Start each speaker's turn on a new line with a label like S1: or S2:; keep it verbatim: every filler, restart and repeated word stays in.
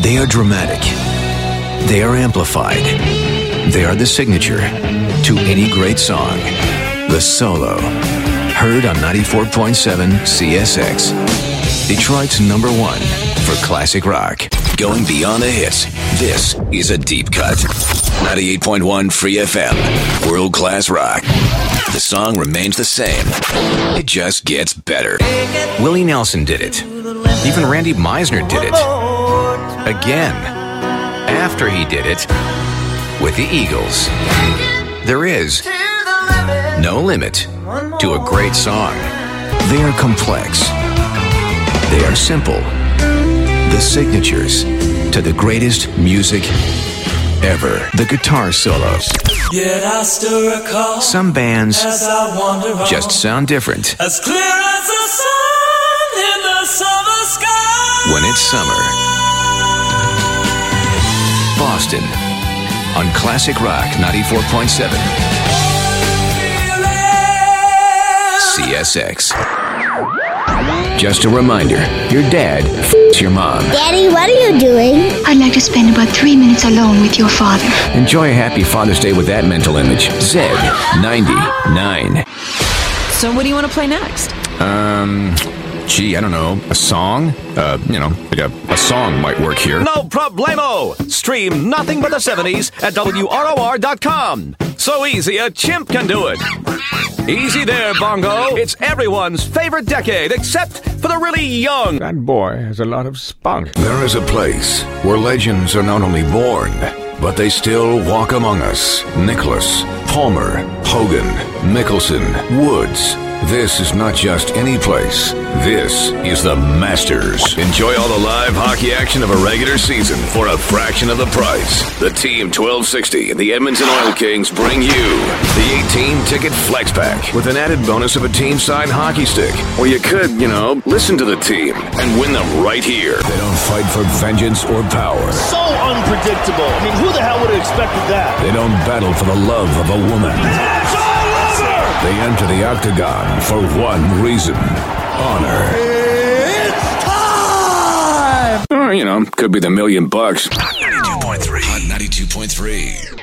S1: They are dramatic. They are amplified. They are the signature to any great song. The Solo. Heard on ninety-four point seven C S X. Detroit's number one for classic rock. Going beyond the hits, this is a deep cut. ninety-eight point one Free F M. World-class rock. The song remains the same. It just gets better. Willie Nelson did it. Even Randy Meisner did it. Again. After he did it with the Eagles. There is no limit to a great song. They are complex. They are simple. The signatures to the greatest music ever. The guitar solos.
S2: Yet I still recall
S1: some bands
S2: as I wander on,
S1: just sound different.
S2: As clear as the sun in the summer sky.
S1: When it's summer. Boston on Classic Rock ninety-four point seven. C S X. Just a reminder, your dad f***s your mom.
S3: Daddy, what are you doing?
S4: I'd like to spend about three minutes alone with your father.
S1: Enjoy a happy Father's Day with that mental image. Zed ninety-nine.
S5: So what do you want to play next?
S1: Um, gee, I don't know. A song? Uh, you know, like a, a song might work here.
S6: No problemo! Stream Nothing But the seventies at W R O R dot com. So easy, a chimp can do it. Easy there, Bongo. It's everyone's favorite decade, except for the really young.
S7: That boy has a lot of spunk.
S8: There is a place where legends are not only born, but they still walk among us. Nicholas, Palmer, Hogan, Mickelson, Woods. This is not just any place. This is the Masters. Enjoy all the live hockey action of a regular season for a fraction of the price. The Team twelve sixty and the Edmonton Oil Kings bring you the eighteen ticket flex pack with an added bonus of a team-signed hockey stick. Or you could, you know, listen to the team and win them right here. They don't fight for vengeance or power.
S9: So unpredictable. I mean, who the hell would have expected that?
S8: They don't battle for the love of a woman.
S9: It's all over!
S8: They enter the octagon for one reason. Honor.
S9: It's time!
S8: Or, you know, could be the million bucks.
S1: ninety-two point three. ninety-two point three.